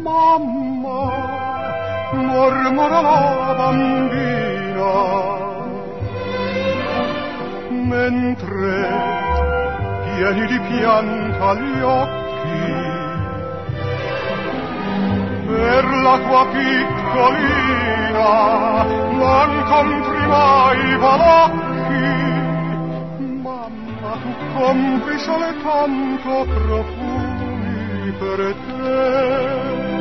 Mamma, mormora la bambina, mentre pieni di pianta gli occhi, per la tua piccolina non compri mai balocchi. Mamma, tu compri soltanto profumi per te.